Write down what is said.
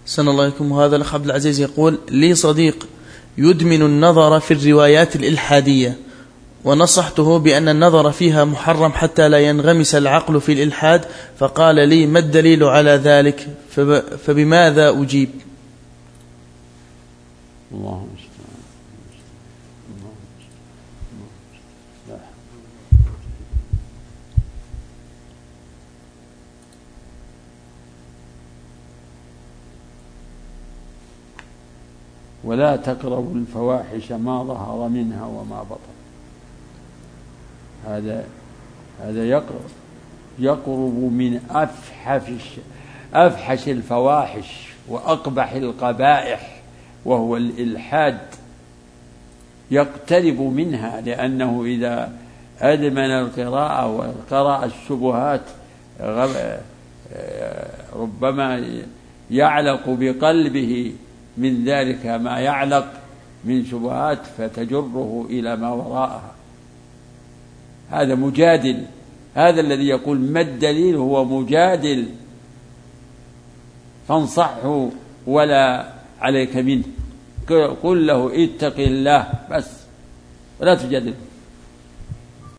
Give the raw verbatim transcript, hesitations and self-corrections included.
سن الله عليكم. وهذا الأخ عبد العزيز يقول: لي صديق يدمن النظر في الروايات الإلحادية، ونصحته بأن النظر فيها محرم حتى لا ينغمس العقل في الإلحاد، فقال لي: ما الدليل على ذلك؟ فبماذا أجيب؟ الله ولا تقربوا الفواحش ما ظهر منها وما بطن. هذا هذا يقرب يقرب من أفحش أفحش الفواحش وأقبح القبائح، وهو الإلحاد، يقترب منها، لأنه إذا أدمن القراءة وقرأ الشبهات ربما يعلق بقلبه من ذلك ما يعلق من شبهات فتجره إلى ما وراءها. هذا مجادل، هذا الذي يقول ما الدليل هو مجادل، فانصحه ولا عليك منه، قل له اتق الله بس ولا تجادل.